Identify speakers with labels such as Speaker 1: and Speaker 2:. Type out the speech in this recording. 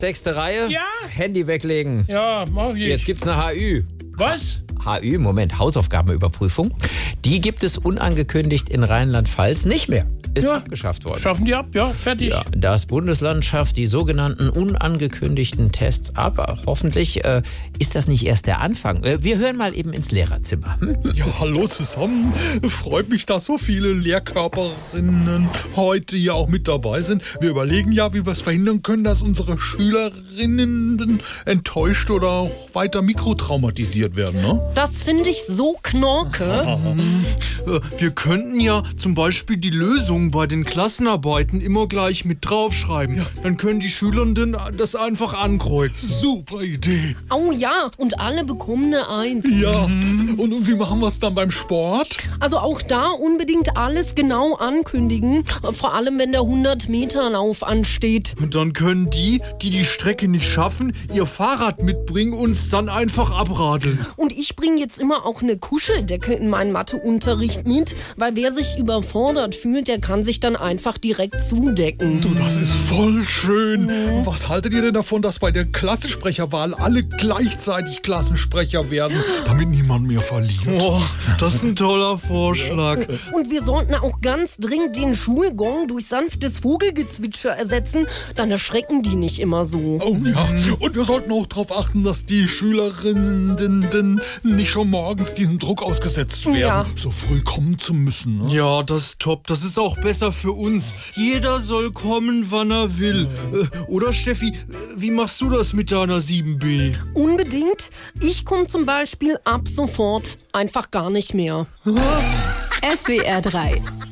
Speaker 1: 6. Reihe.
Speaker 2: Ja?
Speaker 1: Handy weglegen.
Speaker 2: Ja, mach ich.
Speaker 1: Jetzt gibt's eine HÜ.
Speaker 2: Was?
Speaker 1: HÜ, Moment, Hausaufgabenüberprüfung. Die gibt es unangekündigt in Rheinland-Pfalz nicht mehr. Ist abgeschafft worden.
Speaker 2: Schaffen die ab? Ja, fertig.
Speaker 1: Ja, das Bundesland schafft die sogenannten unangekündigten Tests ab. Hoffentlich ist das nicht erst der Anfang. Wir hören mal eben ins Lehrerzimmer.
Speaker 3: Ja, hallo zusammen. Freut mich, dass so viele Lehrkörperinnen heute hier auch mit dabei sind. Wir überlegen ja, wie wir es verhindern können, dass unsere Schülerinnen enttäuscht oder auch weiter mikrotraumatisiert werden, ne?
Speaker 4: Das finde ich so knorke.
Speaker 5: Wir könnten ja zum Beispiel die Lösung bei den Klassenarbeiten immer gleich mit draufschreiben. Ja. Dann können die Schülerinnen das einfach ankreuzen.
Speaker 3: Super Idee.
Speaker 4: Oh ja, und alle bekommen eine 1.
Speaker 3: Ja, und wie machen wir es dann beim Sport?
Speaker 4: Also auch da unbedingt alles genau ankündigen. Vor allem, wenn der 100-Meter-Lauf ansteht.
Speaker 5: Und dann können die Strecke nicht schaffen, ihr Fahrrad mitbringen und es dann einfach abradeln.
Speaker 4: Und ich bringe jetzt immer auch eine Kuscheldecke in meinen Matheunterricht mit, weil wer sich überfordert fühlt, der kann sich dann einfach direkt zudecken.
Speaker 3: Du, das ist voll schön. Was haltet ihr denn davon, dass bei der Klassensprecherwahl alle gleichzeitig Klassensprecher werden, damit niemand mehr verliert?
Speaker 5: Oh, das ist ein toller Vorschlag.
Speaker 4: Und wir sollten auch ganz dringend den Schulgong durch sanftes Vogelgezwitscher ersetzen, dann erschrecken die nicht immer so.
Speaker 3: Oh ja, und wir sollten auch darauf achten, dass die Schülerinnen nicht schon morgens diesem Druck ausgesetzt werden,
Speaker 4: Ja.
Speaker 3: so früh kommen zu müssen. Ne?
Speaker 5: Ja, das ist top. Das ist auch besser für uns. Jeder soll kommen, wann er will. Oder Steffi, wie machst du das mit deiner 7b?
Speaker 4: Unbedingt. Ich komme zum Beispiel ab sofort einfach gar nicht mehr.
Speaker 6: SWR 3